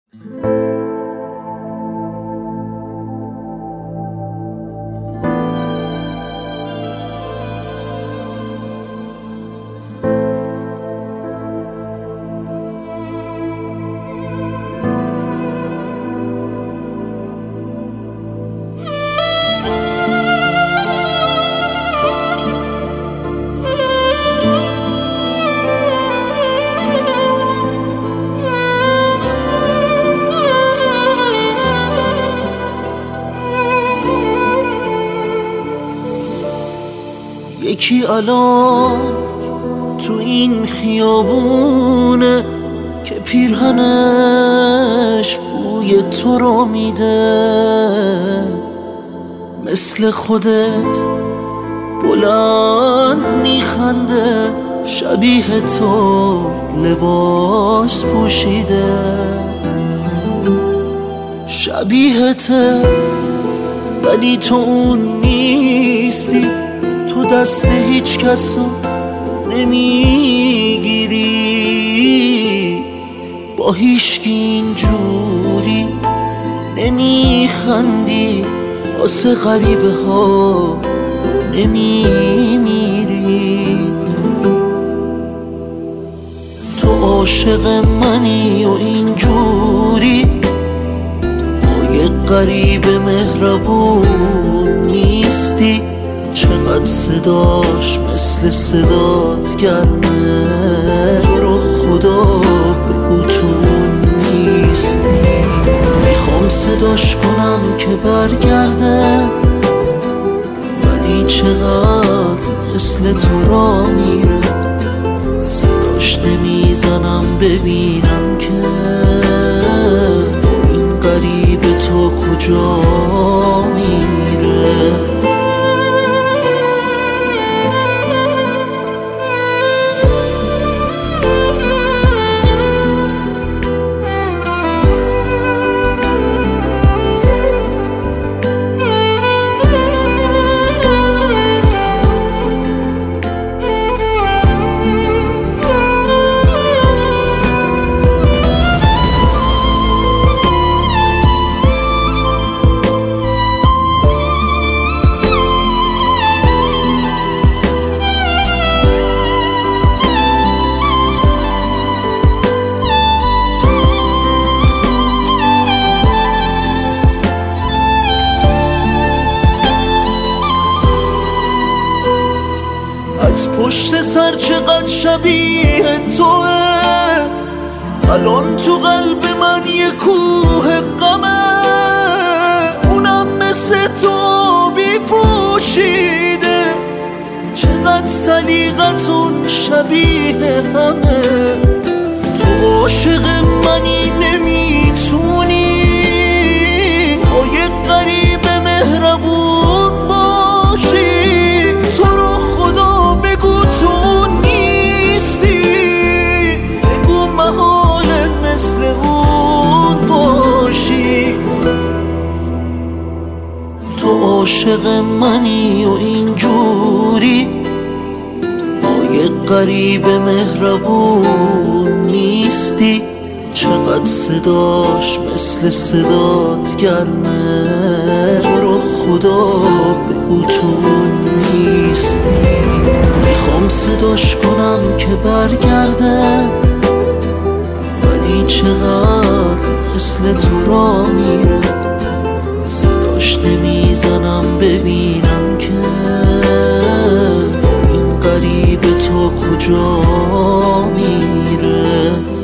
یکی الان تو این خیابونه که پیرهنش بوی تو رو میده، مثل خودت بلند میخنده، شبیه تو لباس پوشیده، شبیهته ولی تو اون نیستی، تو دست هیچ کس رو نمیگیری، با هیچکی اینجوری نمیخندی، واسه غریبه ها نمیمیری. تو عاشق منی و اینجوری با یه غریب مهربون نیستی، چقدر صداش مثل صدات گرمه، تو رو خدا بگو تو نیستی. میخوام صداش کنم که برگرده، ولی چقدر مثل تو را میره، صداش نمیزنم ببینم که با این غریب تا کجا میره. از پشت سر چقدر شبیه توه، الان تو قلب من یه کوه غمه، اونم مثل تو بی پوشیده، چقدر سلیقتون شبیه همه. تو عاشق منی نمیتونی با یه غریب مهربون باشی، تو رو خدا بگو تو نیستی، بگو محاله مثل اون باشی. تو عاشق منی و اینجوری با یه غریب مهربون نیستی، چقدر صداش مثل صدات گرمه، تو رو خدا بگو تو نیستی. میخوام صداش کنم که برگرده، ولی چقدر مثل تو را میره، صداش نمیزنم ببینم که با این غریب تا کجا میره.